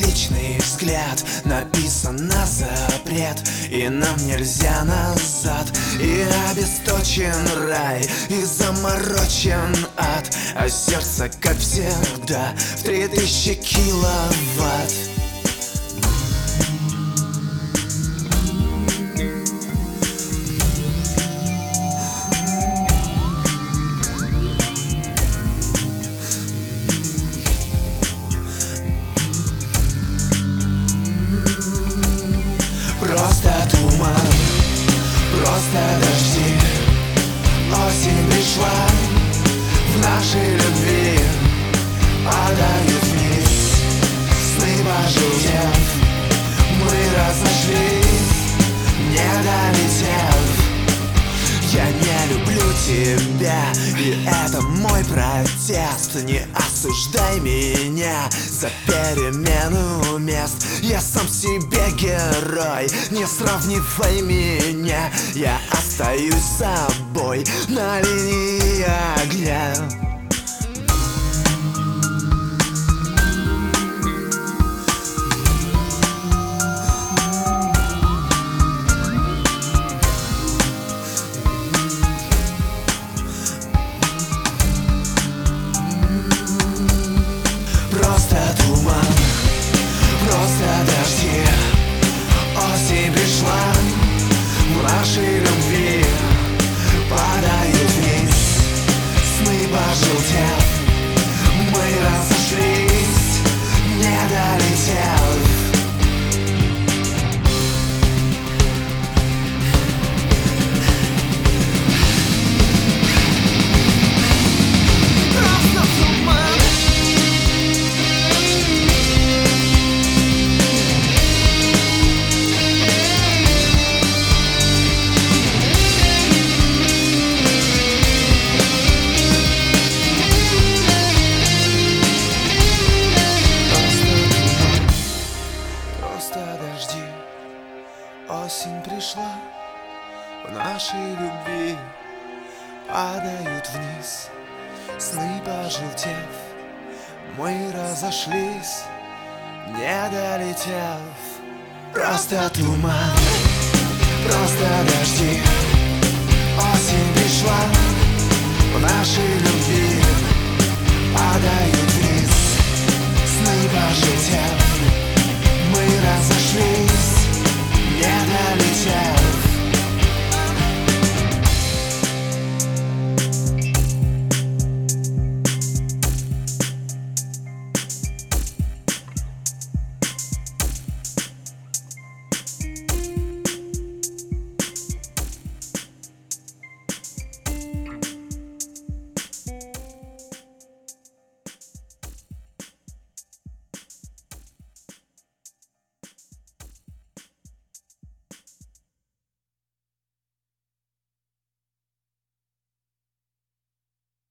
вечный взгляд, написан на запрет, и нам нельзя назад. И обесточен рай, и заморочен ад, а сердце, как всегда, в 3000 киловатт. Просто туман, просто дожди. Осень пришла, в нашей любви падают вниз сны, пожелтев. Мы разошлись, не долетев. Я не люблю тебя, и это мой протест. Не осуждай меня за перемену мест. Я сам себе герой, не сравнивай меня. Я остаюсь собой на линии огня. Просто туман, просто дожди. Осень пришла, в нашей любви падают вниз сны, пожелтев. Мы разошлись, не долетев. Дожди, осень пришла, в нашей любви падают вниз сны, пожелтев. Мы разошлись, не долетев. Просто туман, просто дожди. Осень пришла, в нашей любви падают вниз сны, пожелтев.